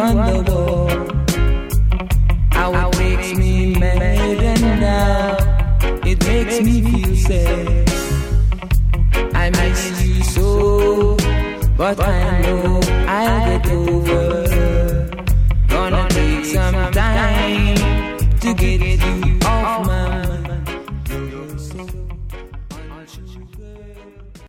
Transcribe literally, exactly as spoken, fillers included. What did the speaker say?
on the wall. How it makes me mad and now it makes me feel sad. I miss you so, but I know